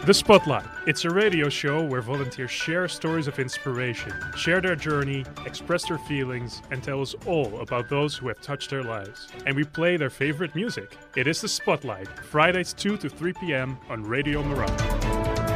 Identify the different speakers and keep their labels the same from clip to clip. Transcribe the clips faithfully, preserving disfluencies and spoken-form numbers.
Speaker 1: The Spotlight. It's a radio show where volunteers share stories of inspiration, share their journey, express their feelings, and tell us all about those who have touched their lives. And we play their favorite music. It is The Spotlight, Fridays two to three p.m. on Radio Maran.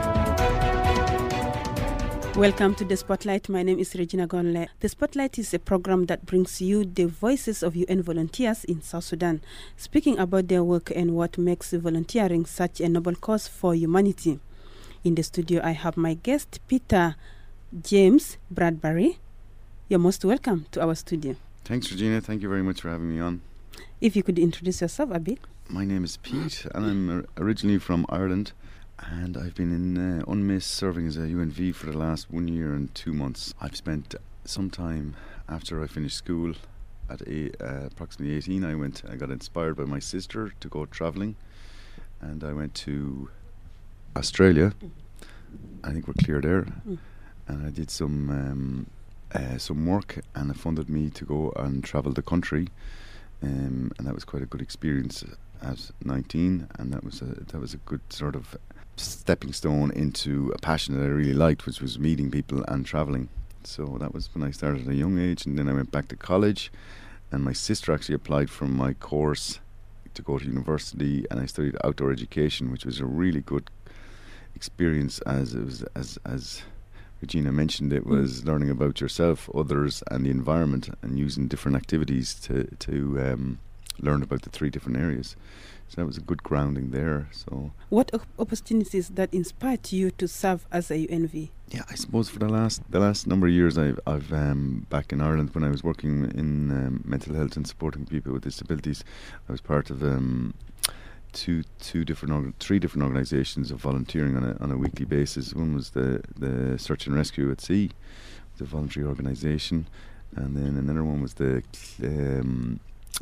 Speaker 2: Welcome to The Spotlight. My name is Regina Gonle. The Spotlight is a program that brings you the voices of U N volunteers in South Sudan, speaking about their work and what makes volunteering such a noble cause for humanity. In the studio, I have my guest, Peter James Bradbury. You're most welcome to our studio.
Speaker 3: Thanks, Regina. Thank you very much for having me on.
Speaker 2: If you could introduce yourself a bit.
Speaker 3: My name is Pete, and I'm originally from Ireland. And I've been in uh, UNMISS serving as a U N V for the last one year and two months. I've spent some time after I finished school at a, uh, approximately eighteen. I went. I got inspired by my sister to go travelling, and I went to Australia. I think we're clear there. Mm. And I did some um, uh, some work, and it funded me to go and travel the country, um, and that was quite a good experience at nineteen. And that was a that was a good sort of stepping stone into a passion that I really liked, which was meeting people and travelling. So that was when I started at a young age, and then I went back to college, and my sister actually applied for my course to go to university, and I studied outdoor education, which was a really good experience. As it was, as as Regina mentioned, it was mm. learning about yourself, others, and the environment, and using different activities to to um, learn about the three different areas. So that was a good grounding there. So,
Speaker 2: what op- opportunities that inspired you to serve as a U N V?
Speaker 3: Yeah, I suppose for the last the last number of years, I've I've um, back in Ireland when I was working in um, mental health and supporting people with disabilities. I was part of um, two two different orga- three different organisations of volunteering on a on a weekly basis. One was the the Search and Rescue at Sea, the voluntary organisation, and then another one was the um,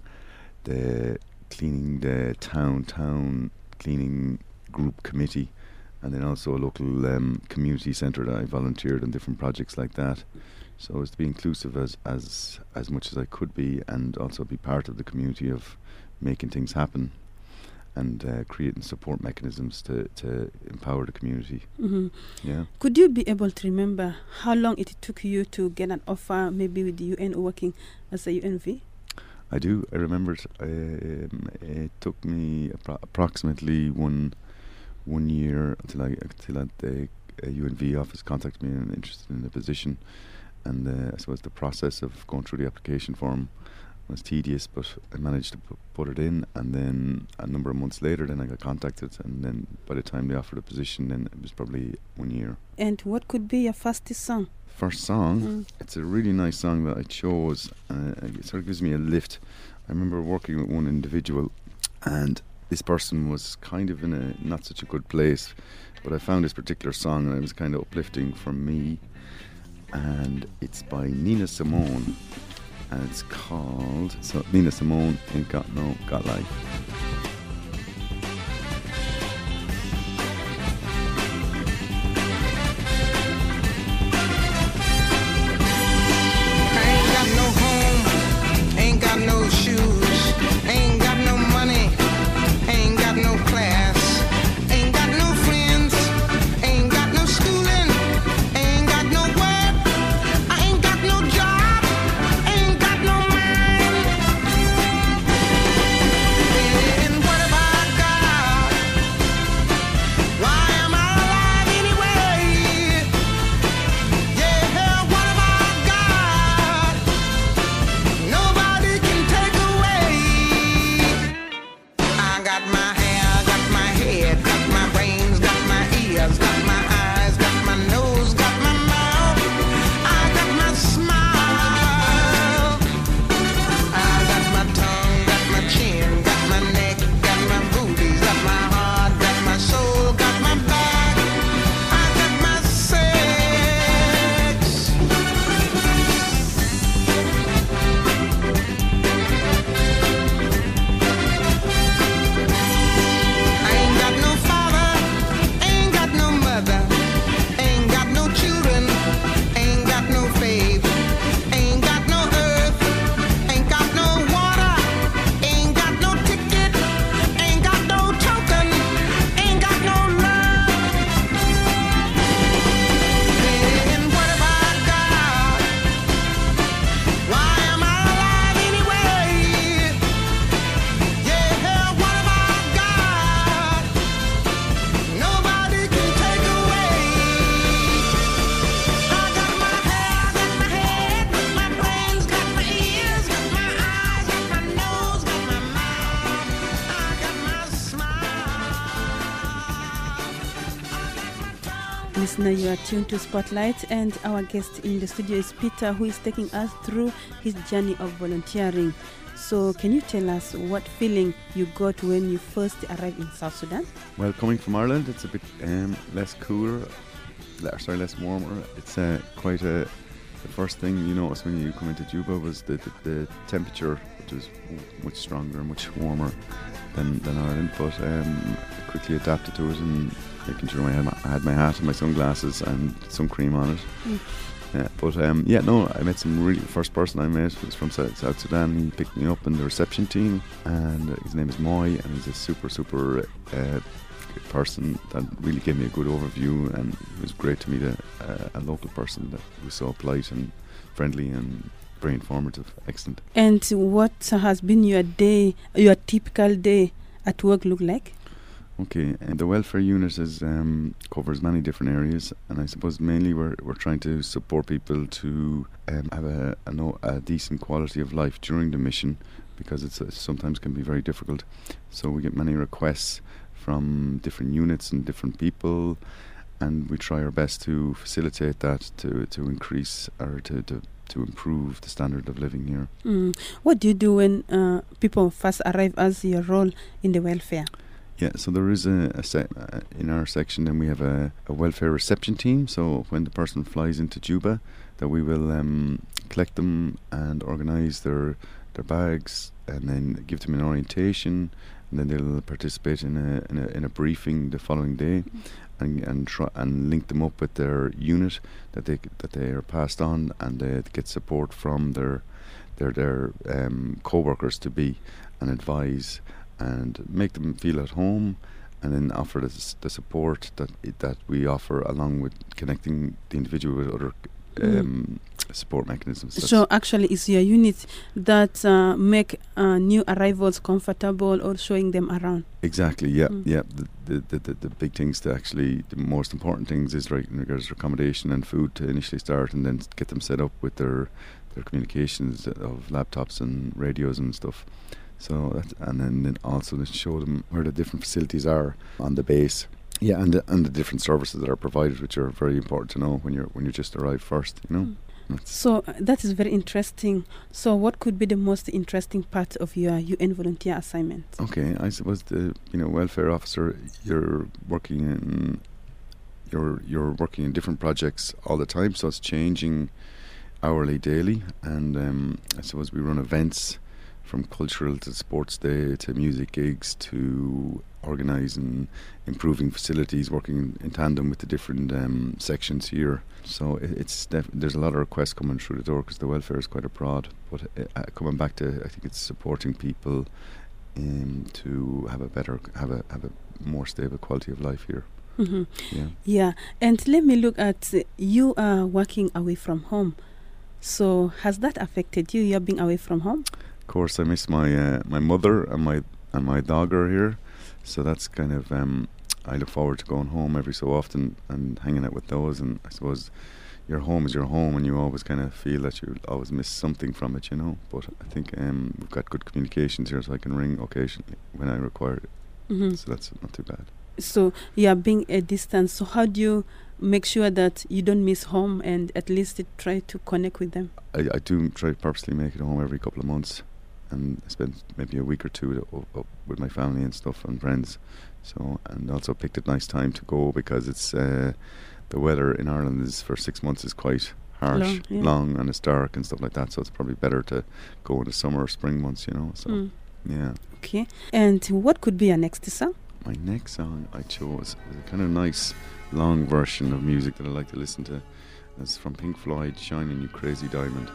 Speaker 3: the cleaning the town town cleaning group committee, and then also a local um, community centre that I volunteered on different projects like that. So it was to be inclusive as as as much as I could be, and also be part of the community of making things happen and uh, creating support mechanisms to, to empower the community.
Speaker 2: Mm-hmm.
Speaker 3: Yeah.
Speaker 2: Could you be able to remember how long it took you to get an offer, maybe with the U N or working as a U N V?
Speaker 3: I do. I remember it, um, it took me appro- approximately one one year until I until the uh, U N V office contacted me and interested in the position, and uh, I suppose the process of going through the application form was tedious, but I managed to p- put it in, and then a number of months later, then I got contacted, and then by the time they offered a position, then it was probably one year.
Speaker 2: And what could be your fastest song?
Speaker 3: First song,
Speaker 2: mm.
Speaker 3: It's a really nice song that I chose. Uh, it sort of gives me a lift. I remember working with one individual, and this person was kind of in a not such a good place, but I found this particular song and it was kind of uplifting for me, and it's by Nina Simone, and it's called so Nina Simone, Ain't Got No Got Life.
Speaker 4: Ain't got no mind.
Speaker 2: listener, you are tuned to Spotlight, and our guest in the studio is Peter, who is taking us through his journey of volunteering. So can you tell us what feeling you got when you first arrived in South Sudan?
Speaker 3: Well, coming from Ireland, it's a bit um, less cooler, sorry, less warmer. It's uh, quite a... The first thing you notice when you come into Juba was the, the, the temperature, which was much stronger and much warmer than, than Ireland, but um, quickly adapted to it and making sure I had, my, I had my hat and my sunglasses and sun cream on it. Mm. Yeah, but um, yeah, no, I met some really, the first person I met was from South, South Sudan. He picked me up in the reception team, and his name is Moy, and he's a super, super uh, good person that really gave me a good overview, and it was great to meet a, a, a local person that was so polite and friendly and very informative. Excellent.
Speaker 2: And what has been your day, your typical day at work look like?
Speaker 3: Okay, and the welfare unit is, um, covers many different areas, and I suppose mainly we're we're trying to support people to um, have a, a, no, a decent quality of life during the mission, because it's uh, sometimes can be very difficult. So we get many requests from different units and different people, and we try our best to facilitate that, to to increase or to, to to improve the standard of living here.
Speaker 2: Mm. What do you do when uh, people first arrive as your role in the welfare?
Speaker 3: Yeah, so there is a, a se- uh, in our section, then we have a, a welfare reception team. So when the person flies into Juba, that we will um, collect them and organise their their bags, and then give them an orientation, and then they'll participate in a in a, in a briefing the following day, and and try and link them up with their unit that they that they are passed on, and they get support from their their their um, co-workers to be and advise and make them feel at home, and then offer the, the support that that we offer, along with connecting the individual with other um, mm. support mechanisms. That's
Speaker 2: so actually it's your unit that uh, make uh, new arrivals comfortable, or showing them around?
Speaker 3: Exactly, yeah.
Speaker 2: Mm.
Speaker 3: yeah. The, the, the, the big things to actually, the most important things is right in regards to accommodation and food to initially start, and then get them set up with their, their communications of laptops and radios and stuff. So that, and then, then also to show them where the different facilities are on the base, yeah, and the, and the different services that are provided, which are very important to know when you're when you just arrive first, you know.
Speaker 2: Mm. So uh, that is very interesting. So what could be the most interesting part of your U N volunteer assignment?
Speaker 3: Okay, I suppose the you know welfare officer, you're working in you're you're working in different projects all the time, so it's changing hourly, daily, and um, I suppose we run events, from cultural to sports day to music gigs to organising, improving facilities, working in, in tandem with the different um, sections here. So it, it's def- there's a lot of requests coming through the door, because the welfare is quite abroad. But uh, coming back to, I think it's supporting people um, to have a better, have a have a more stable quality of life here.
Speaker 2: Mm-hmm.
Speaker 3: Yeah.
Speaker 2: Yeah, and let me look at uh, you are working away from home. So has that affected you? You're being away from home.
Speaker 3: Of course, I miss my uh, my mother and my and my dog are here, so that's kind of um, I look forward to going home every so often and hanging out with those. And I suppose your home is your home, and you always kind of feel that you always miss something from it, you know. But I think um, we've got good communications here, so I can ring occasionally when I require it.
Speaker 2: Mm-hmm.
Speaker 3: So that's not too bad.
Speaker 2: So you are being a distance. So how do you make sure that you don't miss home, and at least try to connect with them? I,
Speaker 3: I do try to purposely make it home every couple of months, and spend maybe a week or two with, uh, with my family and stuff and friends. So, and also picked a nice time to go, because it's uh, the weather in Ireland is for six months is quite harsh,
Speaker 2: long, yeah.
Speaker 3: long, and it's dark and stuff like that. So it's probably better to go in the summer or spring months, you know. So
Speaker 2: mm.
Speaker 3: yeah.
Speaker 2: Okay. And what could be your next song?
Speaker 3: My next song I chose is a kind of nice long version of music that I like to listen to. It's from Pink Floyd, "Shining You Crazy Diamond."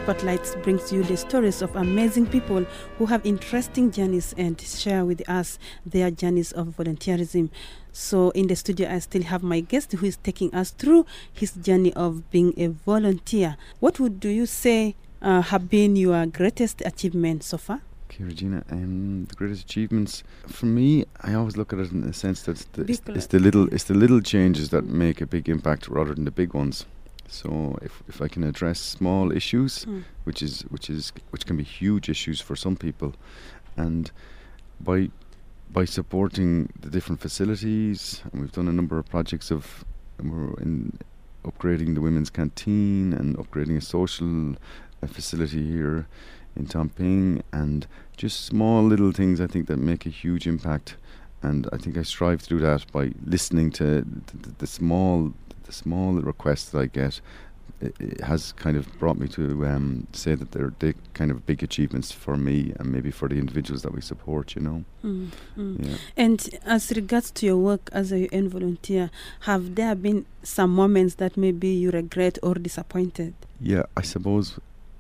Speaker 2: Spotlight brings you the stories of amazing people who have interesting journeys and share with us their journeys of volunteerism. So in the studio, I still have my guest who is taking us through his journey of being a volunteer. What would do you say uh, have been your greatest achievement so far?
Speaker 3: Okay, Regina, um, the greatest achievements for me, I always look at it in the sense that it's the, it's, it's the little, it's the little changes that make a big impact rather than the big ones. So if if I can address small issues, mm. which is which is which can be huge issues for some people, and by by supporting the different facilities, and we've done a number of projects of, and we're in upgrading the women's canteen and upgrading a social uh, facility here in Tamping, and just small little things I think that make a huge impact. And I think I strive through that by listening to the, the, the small the small requests that I get. It, it has kind of brought me to um, say that they're they kind of big achievements for me and maybe for the individuals that we support, you know.
Speaker 2: Mm, mm.
Speaker 3: Yeah.
Speaker 2: And as regards to your work as a U N volunteer, have there been some moments that maybe you regret or disappointed?
Speaker 3: Yeah, I suppose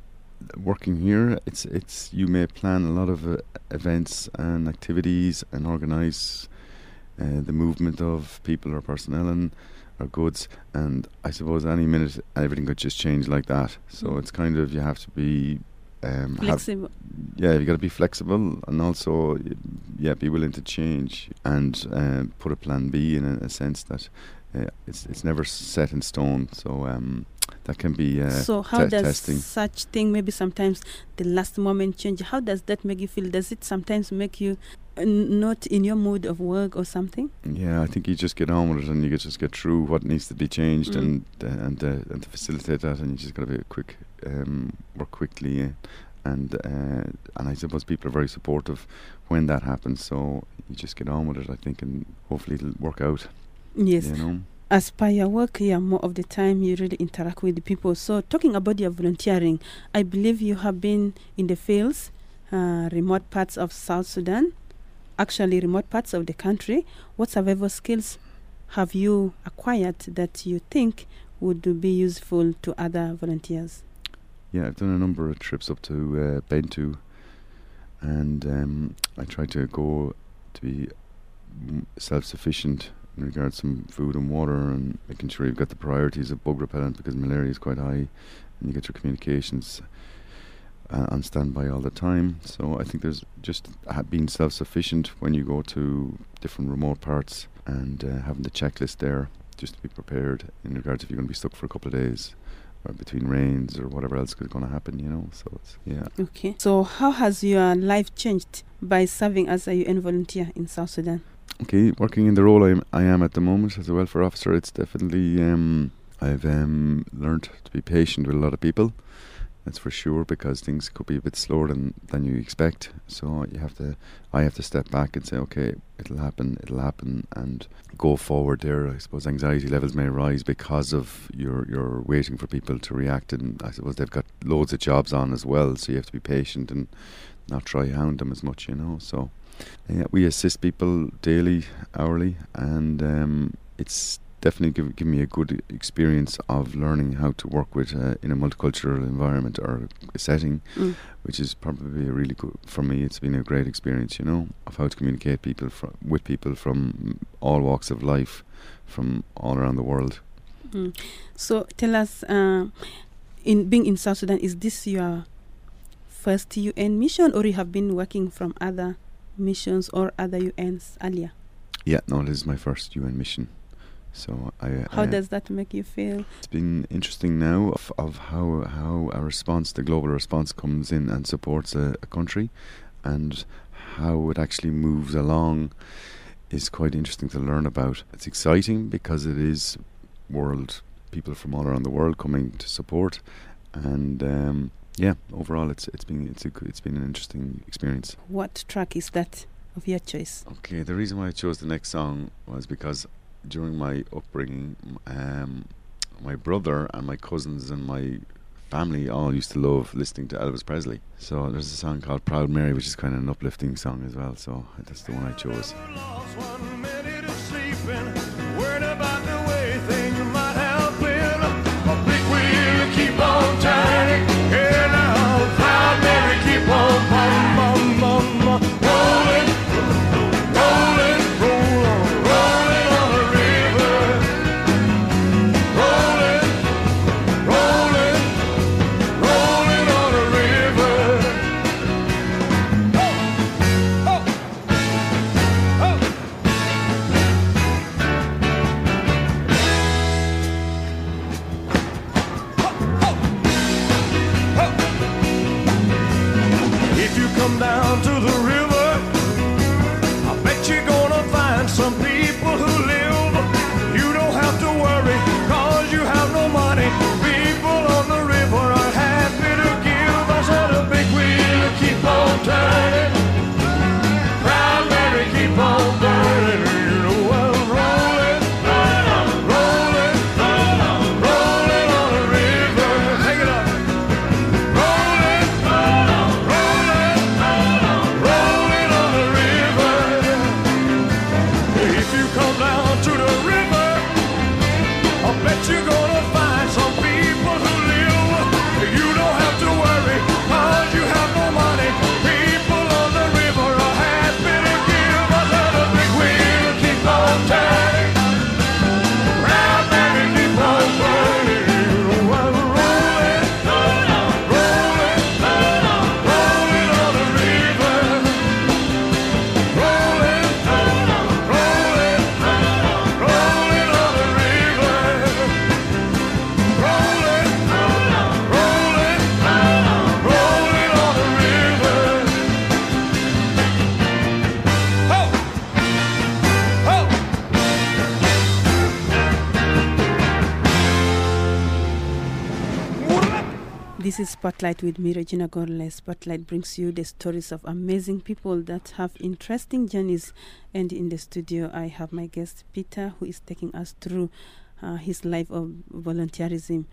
Speaker 3: working here, it's it's you may plan a lot of uh, events and activities and organise uh, the movement of people or personnel and or goods, and I suppose any minute everything could just change like that. So mm. it's kind of you have to be um,
Speaker 2: flexible.
Speaker 3: Have, yeah, you got to be flexible and also yeah be willing to change and uh, put a plan B in a, a sense that uh, it's it's never set in stone. So. Um, That can be uh,
Speaker 2: so how
Speaker 3: te-
Speaker 2: does
Speaker 3: testing.
Speaker 2: such thing, maybe sometimes the last moment change, how does that make you feel? Does it sometimes make you uh, not in your mood of work or something?
Speaker 3: Yeah, I think you just get on with it and you just get through what needs to be changed mm. and uh, and uh, and to facilitate that, and you just got to be quick, um, work quickly, uh, and uh, and I suppose people are very supportive when that happens. So you just get on with it, I think, and hopefully it'll work out.
Speaker 2: Yes.
Speaker 3: You know?
Speaker 2: As per your work here, more of the time you really interact with the people. So talking about your volunteering, I believe you have been in the fields, uh, remote parts of South Sudan, actually remote parts of the country. What survival skills have you acquired that you think would be useful to other volunteers?
Speaker 3: Yeah, I've done a number of trips up to uh, Bentu, and um, I try to go to be m- self-sufficient in regards to some food and water, and making sure you've got the priorities of bug repellent because malaria is quite high, and you get your communications uh, on standby all the time. So I think there's just uh, being self-sufficient when you go to different remote parts, and uh, having the checklist there just to be prepared in regards if you're going to be stuck for a couple of days or between rains or whatever else is going to happen, you know. So it's, yeah.
Speaker 2: Okay. So how has your life changed by serving as a U N volunteer in South Sudan?
Speaker 3: Okay, working in the role I am, I am at the moment as a welfare officer, it's definitely, um, I've um, learned to be patient with a lot of people, that's for sure, because things could be a bit slower than, than you expect. So you have to, I have to step back and say, okay, it'll happen, it'll happen, and go forward there. I suppose anxiety levels may rise because of you're, you're waiting for people to react, and I suppose they've got loads of jobs on as well, so you have to be patient and not try hound them as much, you know, so... Yeah, we assist people daily, hourly, and um, it's definitely given give me a good experience of learning how to work with uh, in a multicultural environment or a setting, mm. which is probably a really good, for me it's been a great experience, you know, of how to communicate people fr- with people from all walks of life, from all around the world.
Speaker 2: Mm. So tell us, uh, in being in South Sudan, is this your first U N mission, or you have been working from other missions or other U Ns earlier?
Speaker 3: Yeah, no, this is my first U N mission. So I.
Speaker 2: How
Speaker 3: I,
Speaker 2: does that make you feel?
Speaker 3: It's been interesting now of, of how how a response, the global response, comes in and supports a, a country, and how it actually moves along is quite interesting to learn about. It's exciting because it is world people from all around the world coming to support, and. Um, Yeah, overall, it's it's been it's a it's been an interesting experience.
Speaker 2: What track is that of your choice?
Speaker 3: Okay, the reason why I chose the next song was because during my upbringing, um, my brother and my cousins and my family all used to love listening to Elvis Presley. So there's a song called "Proud Mary," which is kind of an uplifting song as well. So that's the one I chose.
Speaker 4: Yeah. come down to the river, I bet you're gonna find some people who live. You don't have to worry, cause you have no money. People on the river are happy to give. I let a big wheel keep on turning, round baby, keep on burning. Rolling, rolling, rolling on the river. Rolling, rolling, rolling on the river. Rolling, rolling, rolling on the river. Ho! Ho!
Speaker 2: This is Spotlight with me, Regina Gorle. Spotlight brings you the stories of amazing people that have interesting journeys. And in the studio, I have my guest, Peter, who is taking us through uh, his life of volunteerism.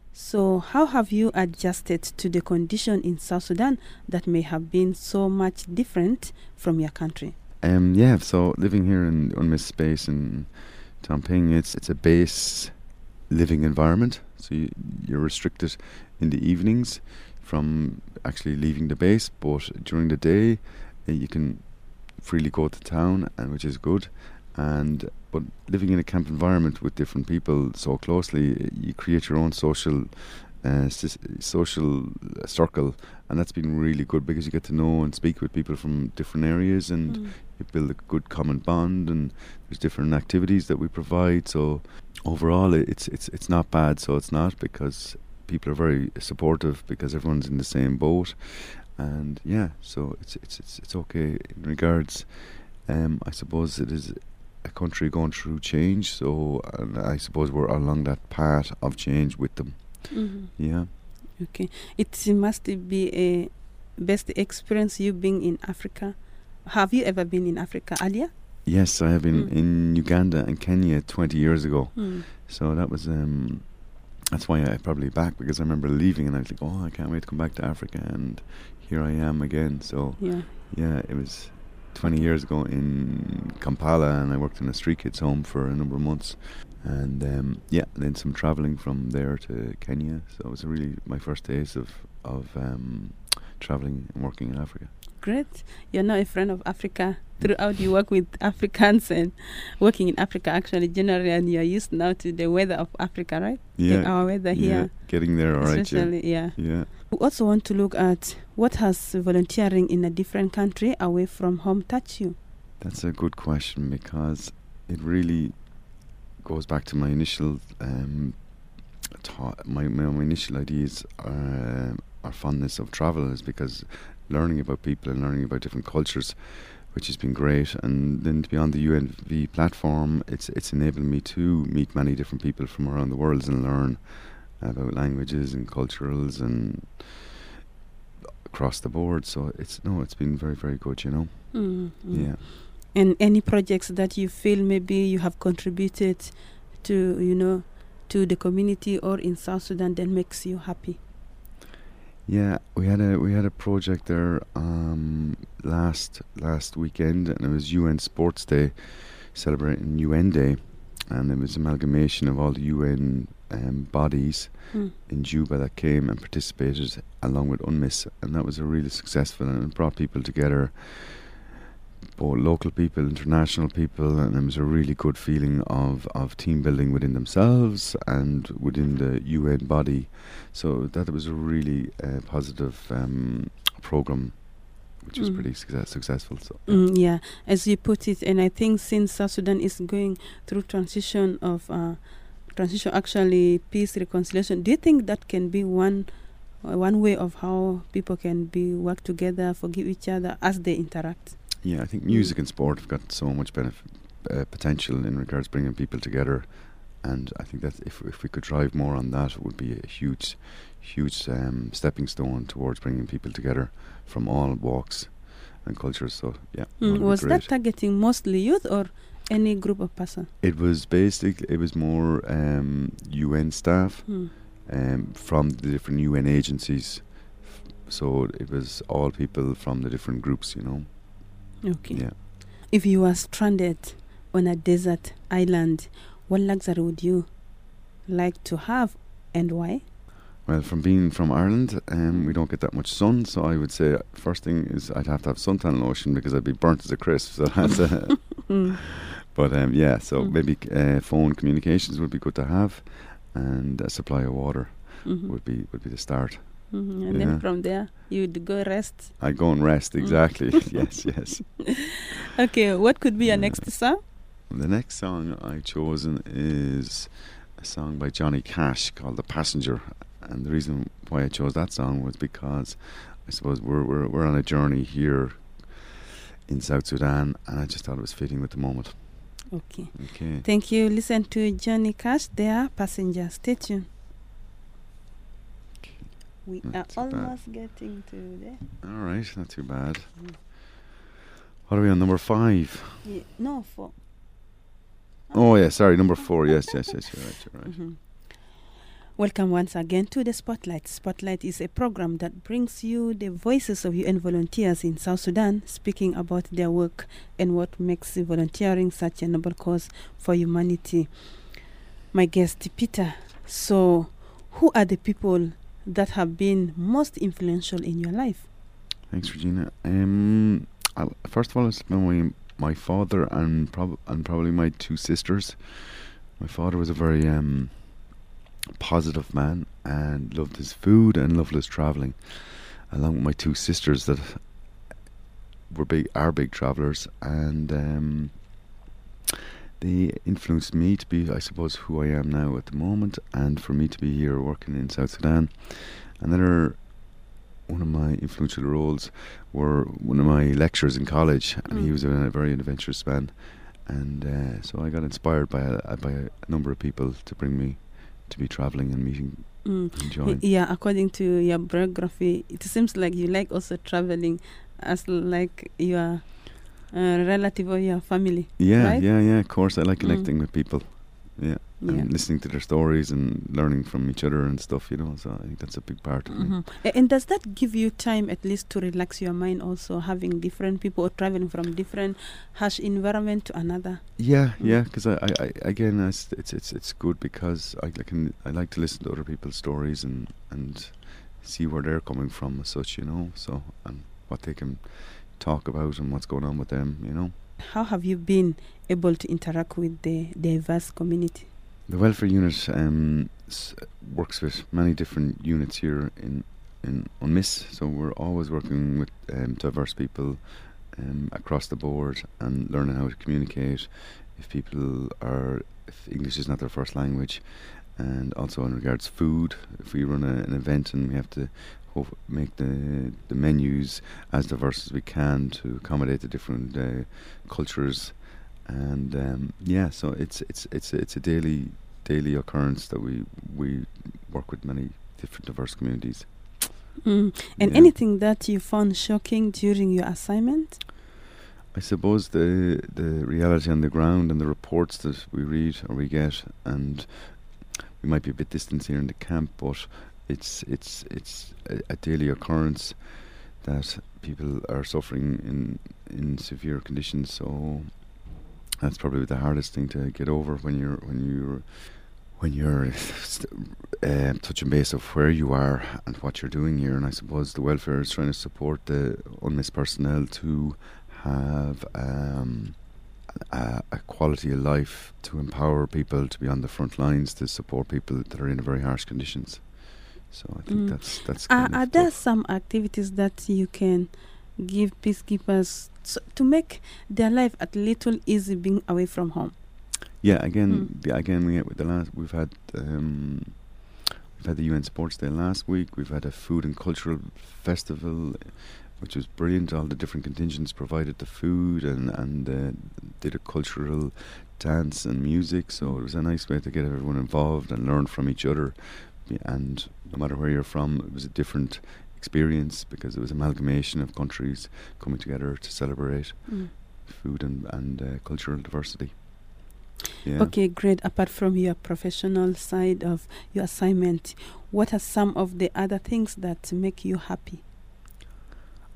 Speaker 2: So how have you adjusted to the condition in South Sudan that may have been so much different from your country?
Speaker 3: Um, yeah, so living here in Unmissed Space in Tamping, it's it's a base living environment. So you, you're restricted in the evenings from actually leaving the base, but during the day uh, you can freely go to town, and which is good. And but living in a camp environment with different people so closely, you create your own social uh, sis- social uh, circle, and that's been really good because you get to know and speak with people from different areas, and
Speaker 2: Mm.
Speaker 3: you build a good common bond. And there's different activities that we provide. So overall, i- it's it's it's not bad. So it's not, because people are very supportive because everyone's in the same boat. And yeah, so it's it's it's it's okay in regards. Um, I suppose it is a country going through change, so and I suppose we're along that path of change with them.
Speaker 2: Mhm.
Speaker 3: Yeah.
Speaker 2: Okay. It must be a best experience you being in Africa. Have you ever been in Africa earlier?
Speaker 3: Yes, I have been
Speaker 2: Mm.
Speaker 3: in Uganda and Kenya twenty years ago.
Speaker 2: Mm.
Speaker 3: So that was um, that's why I probably back, because I remember leaving and I was like, oh, I can't wait to come back to Africa, and here I am again. So
Speaker 2: Yeah.
Speaker 3: yeah, it was twenty years ago in Kampala, and I worked in a street kids home for a number of months. And um, yeah, then some travelling from there to Kenya. So it was really my first days of, of um, travelling and working in Africa.
Speaker 2: Great. You're now a friend of Africa. Throughout you work with Africans and working in Africa actually generally, and you're used now to the weather of Africa, right?
Speaker 3: Yeah.
Speaker 2: The- our weather
Speaker 3: Yeah,
Speaker 2: here.
Speaker 3: getting there, all right. Yeah.
Speaker 2: Especially, yeah.
Speaker 3: Yeah.
Speaker 2: We also want to look at what has volunteering in a different country away from home touched you?
Speaker 3: That's a good question, because it really goes back to my initial um, ta- my, my my initial ideas uh, our fondness of travel is because learning about people and learning about different cultures, which has been great. And then to be on the U N V platform, it's it's enabled me to meet many different people from around the world and learn about languages and culturals and across the board. So it's no, it's been very, very good, you know.
Speaker 2: Mm, mm.
Speaker 3: Yeah.
Speaker 2: And any projects that you feel maybe you have contributed to, you know, to the community or in South Sudan that makes you happy?
Speaker 3: Yeah, we had a we had a project there um, last last weekend, and it was U N Sports Day, celebrating U N Day, and it was amalgamation of all the U N um, bodies
Speaker 2: Mm.
Speaker 3: in Juba that came and participated along with UNMISS, and that was a really successful, and it brought people together, both local people, international people, and it was a really good feeling of, of team building within themselves and within the U N body. So that was a really uh, positive um, program, which was
Speaker 2: Mm.
Speaker 3: pretty success- successful. So
Speaker 2: Mm, yeah, as you put it, and I think since South Sudan is going through transition of uh, transition, actually peace reconciliation, do you think that can be one uh, one way of how people can be work together, forgive each other as they interact?
Speaker 3: yeah, I think music and sport have got so much benefit, uh, potential in regards to bringing people together, and I think that if if we could drive more on that, it would be a huge, huge um, stepping stone towards bringing people together from all walks and cultures. So yeah, that
Speaker 2: Mm,
Speaker 3: would be
Speaker 2: was that
Speaker 3: great.
Speaker 2: targeting mostly youth or any group of person?
Speaker 3: It was basically it was more um, U N staff
Speaker 2: Mm.
Speaker 3: um, from the different U N agencies. So it was all people from the different groups, you know.
Speaker 2: Okay.
Speaker 3: Yeah.
Speaker 2: If you were stranded on a desert island, what luxury would you like to have and why?
Speaker 3: Well, from being from Ireland, um, we don't get that much sun, so I would say first thing is I'd have to have suntan lotion because I'd be burnt as a crisp. So that's a
Speaker 2: Mm.
Speaker 3: but um, yeah, so
Speaker 2: Mm.
Speaker 3: maybe uh, phone communications would be good to have, and a supply of water
Speaker 2: Mhm.
Speaker 3: would be would be the start.
Speaker 2: Mhm. And
Speaker 3: Yeah.
Speaker 2: then from there, you'd go rest.
Speaker 3: I go and rest
Speaker 2: Mm.
Speaker 3: exactly. yes, yes.
Speaker 2: Okay, what could be your
Speaker 3: Yeah.
Speaker 2: next song?
Speaker 3: The next song I've chosen is a song by Johnny Cash called "The Passenger," and the reason why I chose that song was because I suppose we're we're we're on a journey here in South Sudan, and I just thought it was fitting with the moment.
Speaker 2: Okay.
Speaker 3: Okay.
Speaker 2: Thank you. Listen to Johnny Cash, there, Passenger. Stay tuned. We
Speaker 3: Not
Speaker 2: are
Speaker 3: too bad.
Speaker 2: almost getting to there.
Speaker 3: All right, not too bad.
Speaker 2: Mm.
Speaker 3: What are we on, number five?
Speaker 2: Yeah, no, four.
Speaker 3: Oh yeah, sorry, number four. Yes, yes, yes. You're right. You're right.
Speaker 2: Mhm. Welcome once again to the Spotlight. Spotlight is a program that brings you the voices of U N volunteers in South Sudan speaking about their work and what makes volunteering such a noble cause for humanity. My guest, Peter. So, who are the people that have been most influential in your life?
Speaker 3: Thanks, Regina. Um, I'll, first of all, it's my my father and prob- and probably my two sisters. My father was a very um. positive man and loved his food and loved his travelling, along with my two sisters that were big are big travellers, and um, they influenced me to be, I suppose, who I am now at the moment, and for me to be here working in South Sudan. And then are one of my influential roles were one of my lecturers in college, and
Speaker 2: Mm.
Speaker 3: he was a, a very adventurous man, and uh, so I got inspired by a, by a number of people to bring me to be travelling and meeting,
Speaker 2: Mm.
Speaker 3: enjoying.
Speaker 2: Yeah, according to your biography, it seems like you like also traveling as like your uh, relative or your family.
Speaker 3: Yeah,
Speaker 2: right?
Speaker 3: yeah, yeah. Of course, I like
Speaker 2: Mm.
Speaker 3: connecting with people. Yeah,
Speaker 2: Yeah.
Speaker 3: and listening to their stories and learning from each other and stuff. You know, so I think that's a big part of
Speaker 2: Mhm.
Speaker 3: it.
Speaker 2: A- And does that give you time at least to relax your mind also, having different people or traveling from different harsh environment to another?
Speaker 3: Yeah,
Speaker 2: Mm.
Speaker 3: yeah. Because I, I, I, again, I s- it's it's it's good because I, I can I like to listen to other people's stories and and see where they're coming from as such. You know, so and what they can talk about and what's going on with them. You know.
Speaker 2: How have you been able to interact with the diverse community?
Speaker 3: The welfare unit um, s- works with many different units here in in UNMISS, so we're always working with um, diverse people um, across the board and learning how to communicate if people are if English is not their first language, and also in regards food. If we run a, an event and we have to hope make the the menus as diverse as we can to accommodate the different uh, cultures. And um, yeah, so it's it's it's it's a daily daily occurrence that we we work with many different diverse communities.
Speaker 2: Mm. And
Speaker 3: Yeah.
Speaker 2: anything that you found shocking during your assignment?
Speaker 3: I suppose the the reality on the ground and the reports that we read or we get, and we might be a bit distant here in the camp, but it's it's it's a, a daily occurrence that people are suffering in in severe conditions. So that's probably the hardest thing to get over when you're when you're when you're uh, touching base of where you are and what you're doing here. And I suppose the welfare is trying to support the UNMISS personnel to have um, a, a quality of life, to empower people to be on the front lines, to support people that are in very harsh conditions. So I think
Speaker 2: Mm.
Speaker 3: that's that's.
Speaker 2: Are,
Speaker 3: kind of
Speaker 2: are there
Speaker 3: tough.
Speaker 2: some activities that you can give peacekeepers so to make their life a little easy being away from home?
Speaker 3: Yeah, again,
Speaker 2: Mm.
Speaker 3: the, again, we with the last we've had um, we've had the U N Sports Day last week. We've had a food and cultural festival, which was brilliant. All the different contingents provided the food and and uh, did a cultural dance and music. So it was a nice way to get everyone involved and learn from each other. Yeah, and no matter where you're from, it was a different experience because it was amalgamation of countries coming together to celebrate
Speaker 2: Mm.
Speaker 3: food and and uh, cultural diversity. Yeah.
Speaker 2: Okay, great. Apart from your professional side of your assignment, what are some of the other things that make you happy?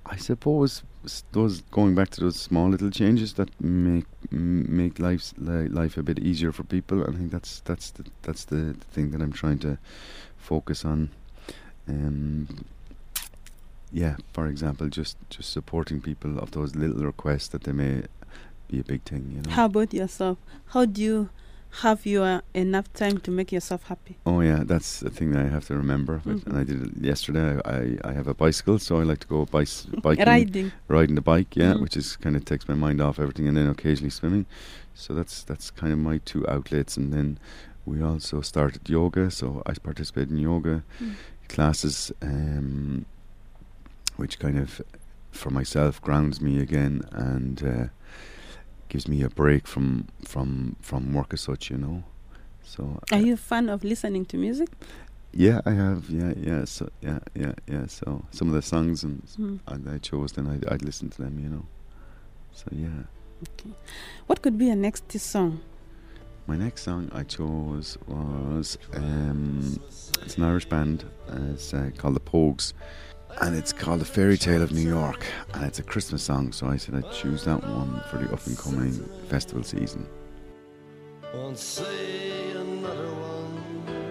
Speaker 3: I suppose s- those going back to those small little changes that make m- make life li- life a bit easier for people. I think that's that's the, that's the, the thing that I'm trying to focus on. Um, yeah, for example, just just supporting people of those little requests that they may be a big thing. You know.
Speaker 2: How about yourself? How do you have your enough time to make yourself happy?
Speaker 3: Oh yeah, that's the thing that I have to remember. But,
Speaker 2: Mhm.
Speaker 3: and I did it yesterday. I, I, I have a bicycle, so I like to go bice, biking,
Speaker 2: Riding.
Speaker 3: riding the bike. Yeah,
Speaker 2: Mhm.
Speaker 3: which is kind of takes my mind off everything, and then occasionally swimming. So that's that's kind of my two outlets. And then we also started yoga, so I participate in yoga
Speaker 2: Mm.
Speaker 3: classes, um, which kind of for myself grounds me again and uh, gives me a break from from from work as such, you know. So
Speaker 2: Are
Speaker 3: uh,
Speaker 2: you a fan of listening to music?
Speaker 3: yeah, I have. Yeah, yeah. So yeah, yeah, yeah. So some of the songs and s-
Speaker 2: Mm.
Speaker 3: and I chose, then I I'd listen to them, you know. So yeah,
Speaker 2: Okay. What could be your next song?
Speaker 3: my next song I chose was um, it's an Irish band. Uh, it's uh, called the Pogues, and it's called The Fairy Tale of New York, and it's a Christmas song. So I said I'd choose that one for the up and coming festival season.
Speaker 5: Won't say another one.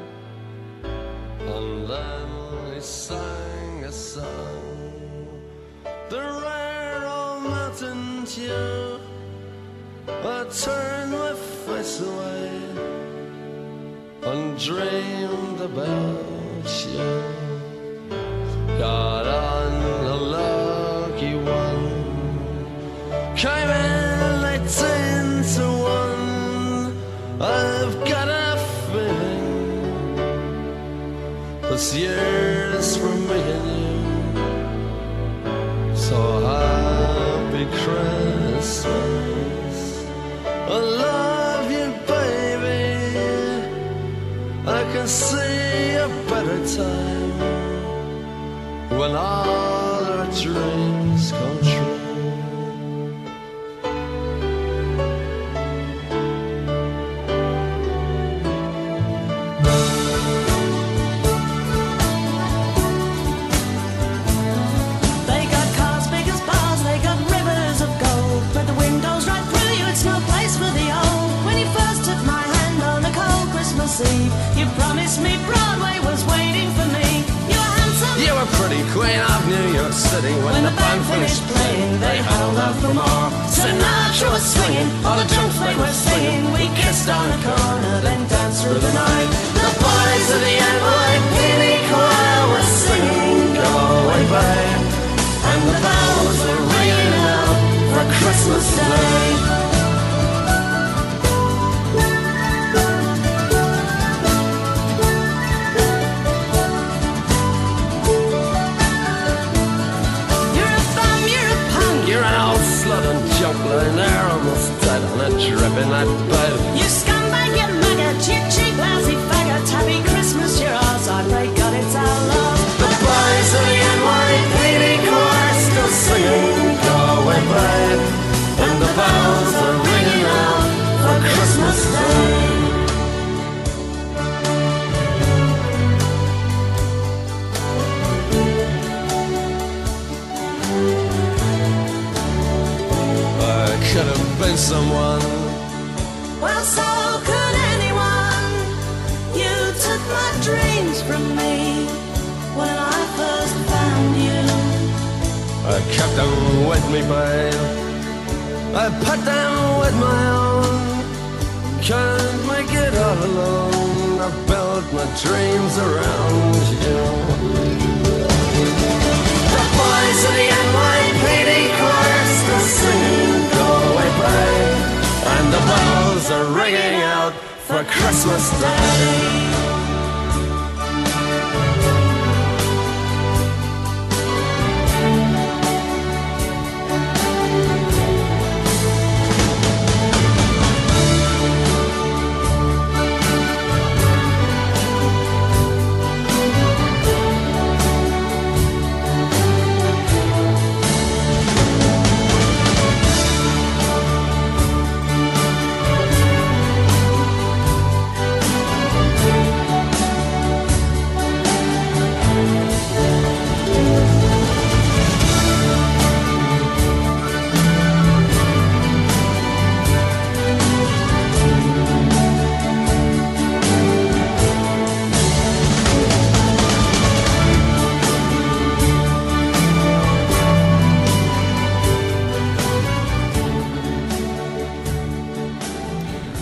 Speaker 5: And then he sang a song, the rare old mountain tune. I turned my face away and dreamed about you. Got on a lucky one, came in eighteen to one. I've got a feeling this year's for me and you. So happy Christmas, I love you, baby. I can see a better time when all our dreams come true.
Speaker 6: They got cars big as bars, they got rivers of gold, but the windows right through you, it's no place for the old. When you first took my hand on a cold Christmas Eve, you promised me Broadway was waiting for me. You were handsome.
Speaker 5: You were pretty queen of New York City. When,
Speaker 6: When
Speaker 5: the band finished playing, they held out for more. Sinatra was swinging, all the drunks they were singing. We kissed on the corner, then danced through the night. The boys of the N Y P D choir were singing, "Go away, babe," and the bells were ringing out for Christmas Day.
Speaker 6: You're a bum, you're a punk.
Speaker 5: You're an old slut and junk lying there almost dead on a drip in that bed.
Speaker 6: You scumbag, you maggot, you cheap, lousy faggot. Happy Christmas, you're ours. I pray God it's our love.
Speaker 5: The boys of the N Y P D choir still singing, "Go away, babe," and the bells are ringing out for Christmas Day. I could have been someone.
Speaker 6: Well, so could anyone. You took my dreams from me when I first found you.
Speaker 5: I kept them with me, babe. I put them with my own. Can't make it all alone. I built my dreams around you. The boys of the N Y P D choir still singing, "Go away, babe," and the bells are ringing out for Christmas Day.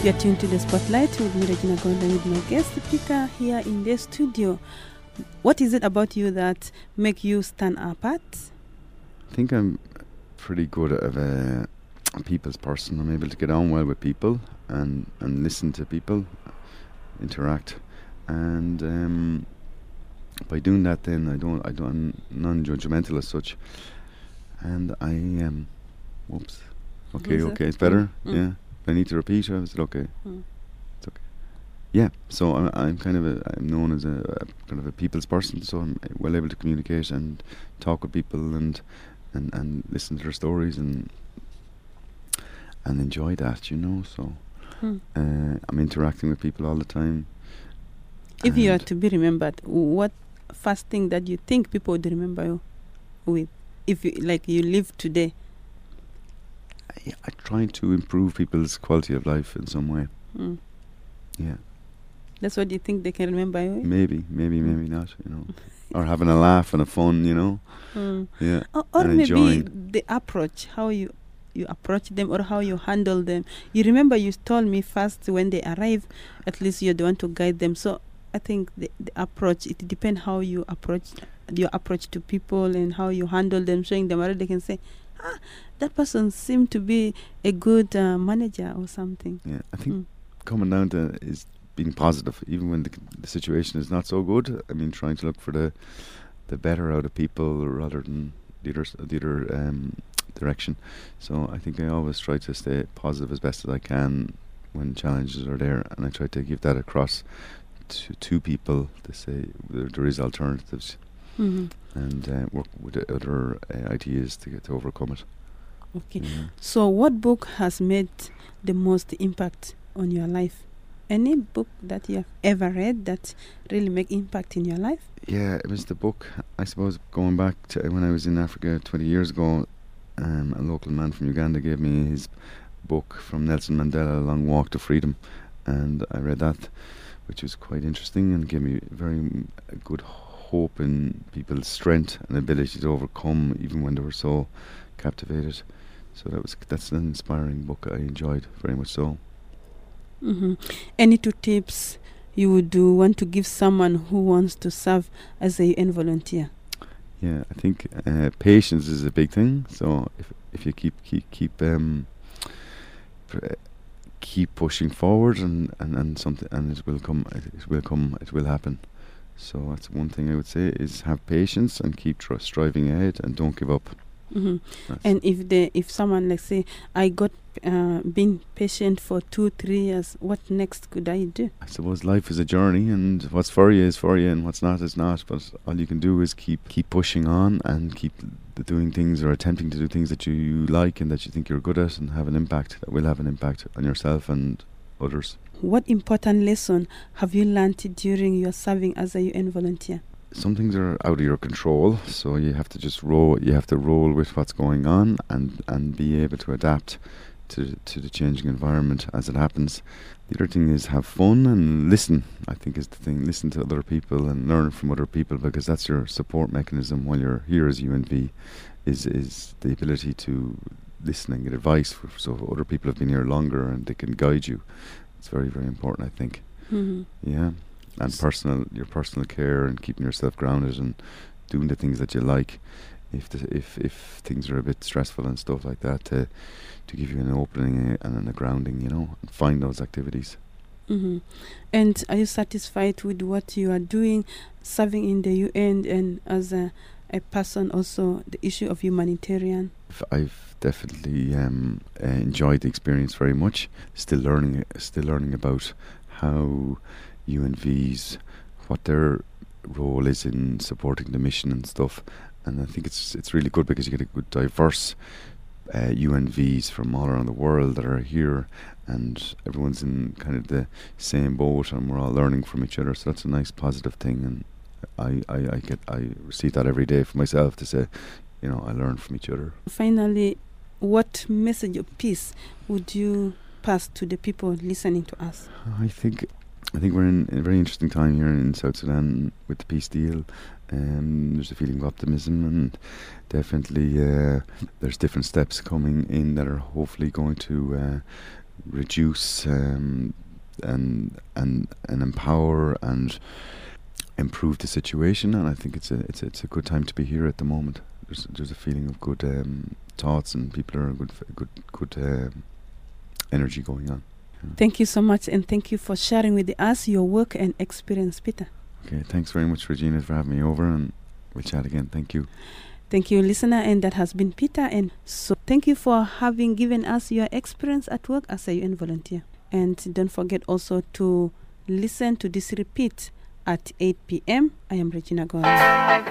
Speaker 2: You're tuned to the Spotlight with me, Regina Gonda, with my guest Peter here in the studio. What is it about you that make you stand apart?
Speaker 3: I think I'm pretty good of a, a people's person. I'm able to get on well with people and, and listen to people, interact, and um, by doing that, then I don't I don't I'm non-judgmental as such, and I um, whoops, okay,
Speaker 2: Is it?
Speaker 3: okay, it's better,
Speaker 2: Mm.
Speaker 3: yeah. I need to repeat. I said okay.
Speaker 2: Mm.
Speaker 3: It's okay. Yeah. So I'm, I'm kind of a I'm known as a, a kind of a people's person. So I'm well able to communicate and talk with people and and, and listen to their stories and and enjoy that. You know. So
Speaker 2: Hmm.
Speaker 3: uh, I'm interacting with people all the time.
Speaker 2: If you are
Speaker 3: and
Speaker 2: to be remembered, what first thing that you think people would remember you with? If you like, you live today.
Speaker 3: I, I try to improve people's quality of life in some way.
Speaker 2: Mm.
Speaker 3: Yeah.
Speaker 2: That's what you think they can remember you with?
Speaker 3: Maybe, maybe,
Speaker 2: Mm.
Speaker 3: maybe not. You know, or having a laugh and a fun. You know.
Speaker 2: Mm.
Speaker 3: Yeah.
Speaker 2: Or, or
Speaker 3: And
Speaker 2: maybe
Speaker 3: enjoying.
Speaker 2: the approach, how you you approach them or how you handle them. You remember you told me first when they arrive, at least you're the one to guide them. So I think the, the approach, it depends how you approach your approach to people and how you handle them, showing them already they can say, ah, that person seemed to be a good uh, manager or something.
Speaker 3: Yeah. I think
Speaker 2: Mm.
Speaker 3: coming down to is being positive, even when the, c- the situation is not so good. I mean, trying to look for the the better out of people rather than the other, s- the other um, direction. So I think I always try to stay positive as best as I can when challenges are there, and I try to give that across to, to people to say there, there is alternatives
Speaker 2: Mhm.
Speaker 3: and uh, work with the other uh, ideas to get to overcome it.
Speaker 2: Okay.
Speaker 3: Yeah.
Speaker 2: So what book has made the most impact on your life? Any book that you have ever read that really make impact in your life?
Speaker 3: Yeah, it was the book, I suppose, going back to when I was in Africa twenty years ago. Um, a local man from Uganda gave me his book from Nelson Mandela, A Long Walk to Freedom, and I read that, which was quite interesting and gave me very m- a good hope in people's strength and ability to overcome even when they were so captivated. So that was that's an inspiring book. I enjoyed very much so.
Speaker 2: hmm Any two tips you would do want to give someone who wants to serve as a U N volunteer?
Speaker 3: Yeah, I think uh, patience is a big thing. So if if you keep keep keep um pr- keep pushing forward and, and, and something and it will come it, it will come it will happen. So that's one thing I would say is have patience and keep tr- striving ahead and don't give up.
Speaker 2: hmm
Speaker 3: That's
Speaker 2: And if they, if someone like say, I got uh, been patient for two, three years, what next could I do?
Speaker 3: I suppose life is a journey, and what's for you is for you, and what's not is not. But all you can do is keep keep pushing on and keep the doing things or attempting to do things that you, you like and that you think you're good at, and have an impact that will have an impact on yourself and others.
Speaker 2: What important lesson have you learned during your serving as a U N volunteer?
Speaker 3: Some things are out of your control, so you have to just roll. You have to roll with what's going on and and be able to adapt to to the changing environment as it happens. The other thing is have fun and listen. I think is the thing. Listen to other people and learn from other people, because that's your support mechanism while you're here as U N V. Is is the ability to listen and get advice. For, so other people have been here longer and they can guide you. It's very very important, I think.
Speaker 2: hmm
Speaker 3: Yeah. And
Speaker 2: S-
Speaker 3: personal, your personal care and keeping yourself grounded and doing the things that you like. If the, if if things are a bit stressful and stuff like that, to to give you an opening and a grounding, you know, and find those activities.
Speaker 2: hmm And are you satisfied with what you are doing, serving in the U N and as a, a person also the issue of humanitarian?
Speaker 3: F- I've definitely um, uh, enjoyed the experience very much. Still learning, still learning about how U N Vs, what their role is in supporting the mission and stuff. And I think it's it's really good because you get a good diverse uh, U N Vs from all around the world that are here, and everyone's in kind of the same boat, and we're all learning from each other. So that's a nice positive thing, and I, I, I get I receive that every day for myself to say, you know, I learn from each other.
Speaker 2: Finally, what message of peace would you pass to the people listening to us?
Speaker 3: I think I think we're in a very interesting time here in South Sudan with the peace deal. Um, there's a feeling of optimism, and definitely uh, there's different steps coming in that are hopefully going to uh, reduce um, and and and empower and improve the situation. And I think it's a it's a, it's a good time to be here at the moment. There's there's a feeling of good um, thoughts, and people are good good good uh, energy going on. Yeah.
Speaker 2: Thank you so much, and thank you for sharing with us your work and experience, Peter.
Speaker 3: Okay, thanks very much, Regina, for having me over, and we'll chat again. Thank you.
Speaker 2: Thank you, listener, and that has been Peter. And so thank you for having given us your experience at work as a U N volunteer. And don't forget also to listen to this repeat at eight p.m. I am Regina Gordon.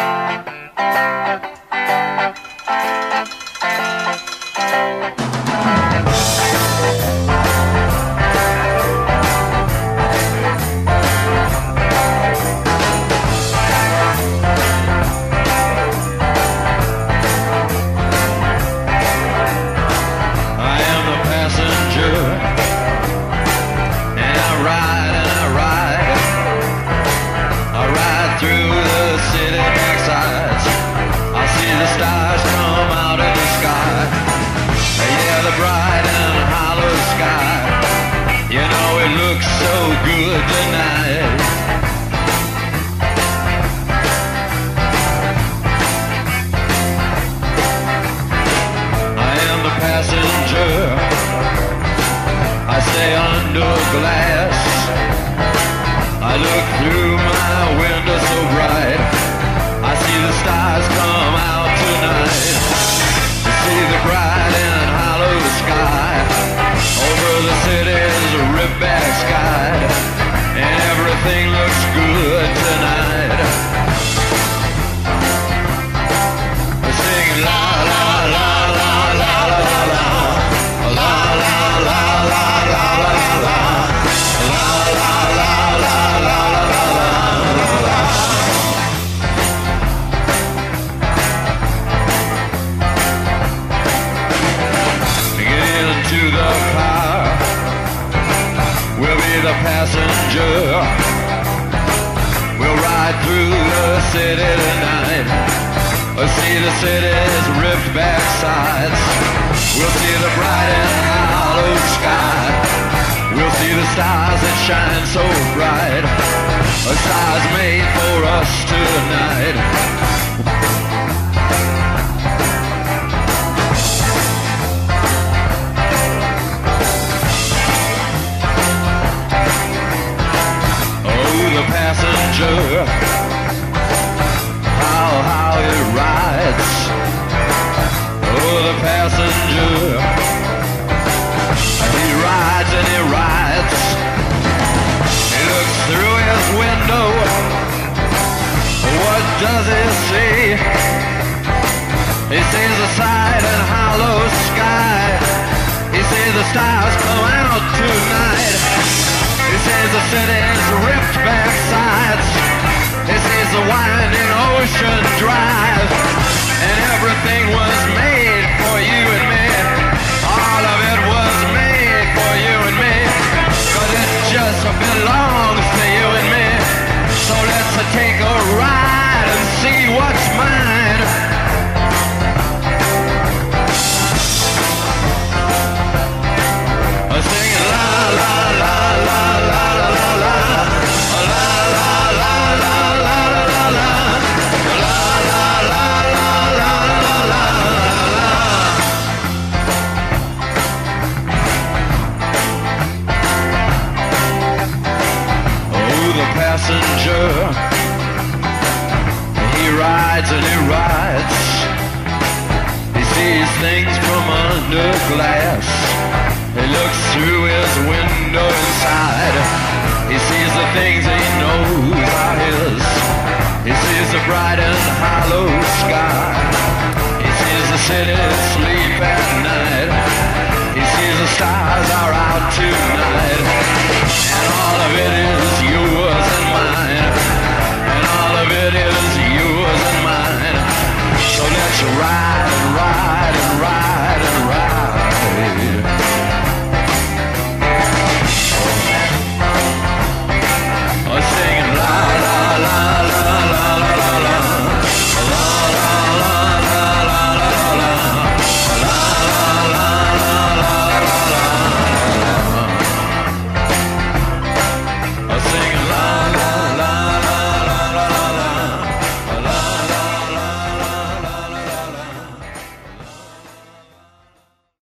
Speaker 7: Glass, I look through my window so bright, I see the stars come out tonight. I see the bright and hollow sky over the city's ripped-back sky, and everything looks good tonight. We're singing la la la la la la la la la la la la la la. The passenger will ride through the city tonight. We'll see the city's ripped back sides. We'll see the bright and hollow sky. We'll see the stars that shine so bright. A stars made for us tonight. The passenger, how, how he rides. Oh, the passenger, he rides and he rides. He looks through his window. What does he see? He sees the side and hollow sky. He sees the stars come out tonight. He sees the city's ripped back sides. He sees the winding ocean drive. And everything was made for you and me. All of it was made for you and me. Cause it just belongs to you and me. So let's take a ride and see what's mine. Singing la la la la la la la la la la la la la la Oh, the passenger, he rides and he rides. He sees things from under glass. He looks through his window inside. He sees the things he knows are his. He sees the bright and hollow sky. He sees the city sleep at night. He sees the stars are